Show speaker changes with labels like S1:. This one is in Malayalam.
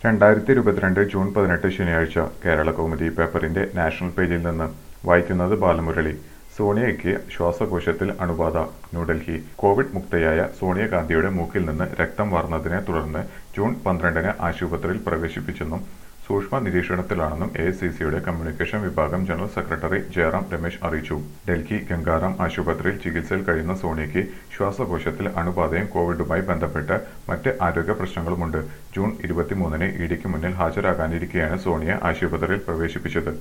S1: 2022 ജൂൺ 18 ശനിയാഴ്ച കേരളകൗമുദി പേപ്പറിന്റെ നാഷണൽ പേജിൽ നിന്ന് വായിക്കുന്നത് ബാലമുരളി. സോണിയയ്ക്ക് ശ്വാസകോശത്തിൽ അണുബാധ. ന്യൂഡൽഹി. കോവിഡ് മുക്തയായ സോണിയാഗാന്ധിയുടെ മൂക്കിൽ നിന്ന് രക്തം വാർന്നതിനെ തുടർന്ന് ജൂൺ 12-ന് ആശുപത്രിയിൽ പ്രവേശിപ്പിച്ചെന്നും സൂക്ഷ്മ നിരീക്ഷണത്തിലാണെന്നും എഐസിസിയുടെ കമ്മ്യൂണിക്കേഷൻ വിഭാഗം ജനറൽ സെക്രട്ടറി ജയറാം രമേശ് അറിയിച്ചു. ഡൽഹി ഗംഗാറാം ആശുപത്രിയിൽ ചികിത്സയിൽ കഴിയുന്ന സോണിയയ്ക്ക് ശ്വാസകോശത്തിൽ അണുബാധയും കോവിഡുമായി ബന്ധപ്പെട്ട് മറ്റ് ആരോഗ്യ പ്രശ്നങ്ങളുമുണ്ട്. ജൂൺ 23-ന് ഇഡിക്ക് മുന്നിൽ ഹാജരാകാനിരിക്കെയാണ് സോണിയെ ആശുപത്രിയിൽ പ്രവേശിപ്പിച്ചത്.